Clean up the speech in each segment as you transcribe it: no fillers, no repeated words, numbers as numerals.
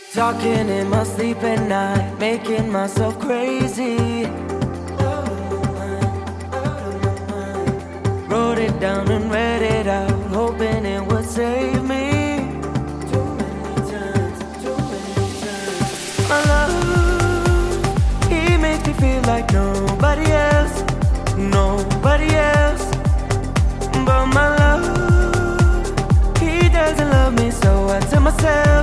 Talking in my sleep at night, making myself crazy. Wrote it down and read it out, hoping it would save me. Too many times, too many times. My love, he makes me feel like nobody else, nobody else. But my love, he doesn't love me, so I tell myself,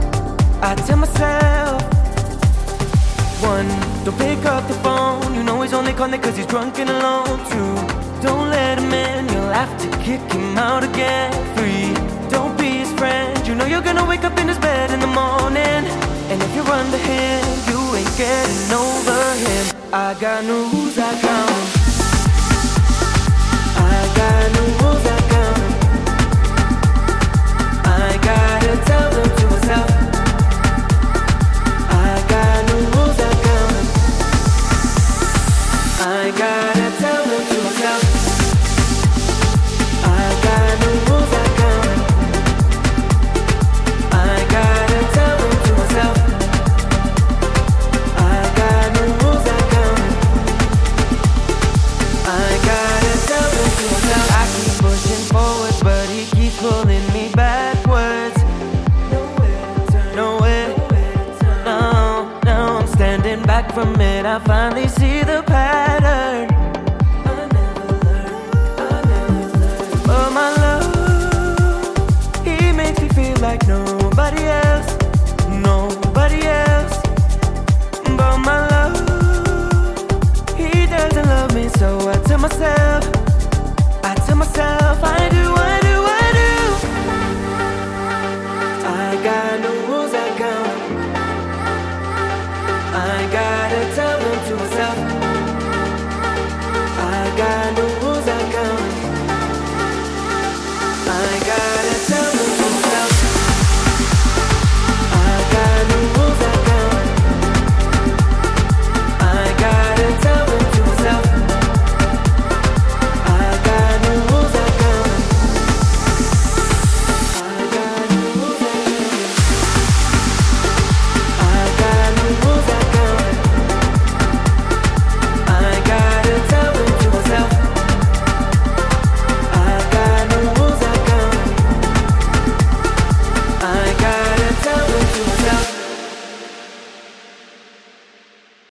one, don't pick up the phone. You know he's only calling cause he's drunk and alone. Two, don't let him in, you'll have to kick him out again. Three, don't be his friend. You know you're gonna wake up in his bed in the morning. And if you're under him, you ain't getting over him. I got no rules, I count 'em. I got no rules, I count 'em. I gotta tell them to myself. I gotta tell them to myself. I got no rules, I count 'em. I gotta tell them to myself. I got no rules, I count 'em. I gotta tell them to myself. I keep pushing forwards, but he keeps pulling me backwards. Nowhere to turn, nowhere to turn. Now I'm standing back from it. I finally see the pattern. I never learned. But my love, he makes me feel like nobody else, nobody else. But my love, he doesn't love me, so I tell myself I do.